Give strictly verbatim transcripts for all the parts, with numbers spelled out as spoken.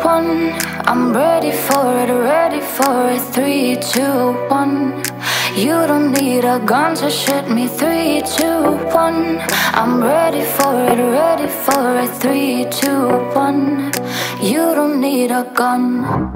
one. I'm ready for it, ready for it. Three, two, one. You don't need a gun to shoot me. Three, two, one. I'm ready for it, ready for it. Three, two, one. You don't need a gun.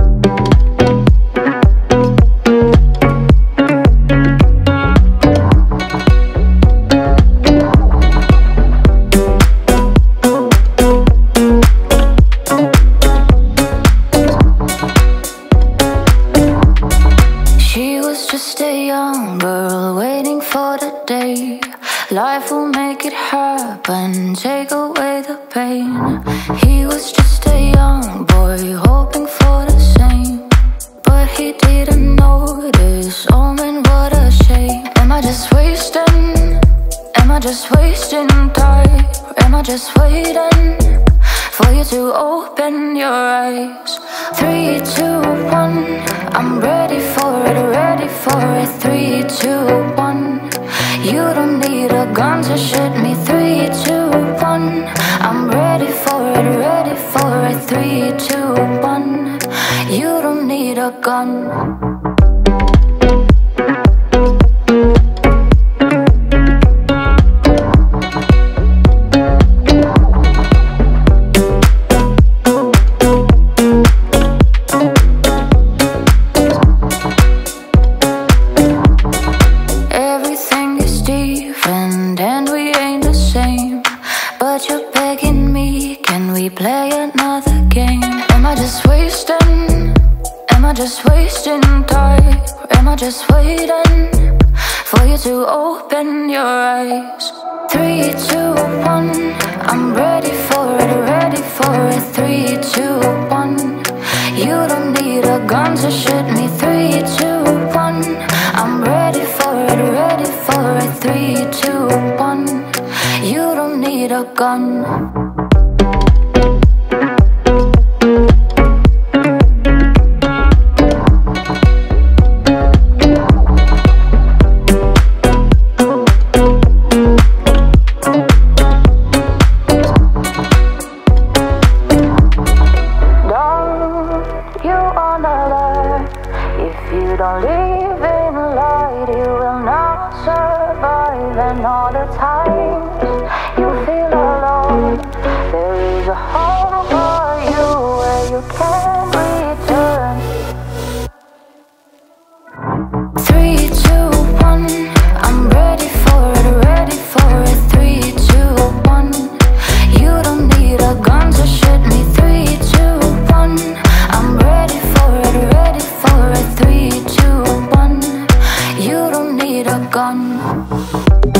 Just a young girl waiting for the day life will make it happen, take away the pain. He was just a young boy hoping for the same, but he didn't notice. Oh man, what a shame. Am I just wasting? Am I just wasting time? Am I just waiting for you to open your eyes? Three, two, one. I'm ready for it, ready for it. Three, two, one. You don't need a gun to shoot me. Three, two, one. I'm ready for it, ready for it. Three, two, one. You don't need a gun. But you're begging me, can we play another game? Am I just wasting? Am I just wasting time? Am I just waiting for you to open your eyes? Three, two, one. I'm ready for it, ready for it. Three, two, one. You don't need a gun to shoot me. Three, two, one. I'm ready for it, ready for it. Three, two, one. You don't need a gun. If you don't live in light, you will not survive. And all the times you feel alone, there is a home for you where you can return. Three, two, one. I'm ready for it, ready for it. Three, two, one. You don't need a gun to shoot me. Three, two, one. I'm ready for it, ready for it. Three, two, one. You don't need a gun.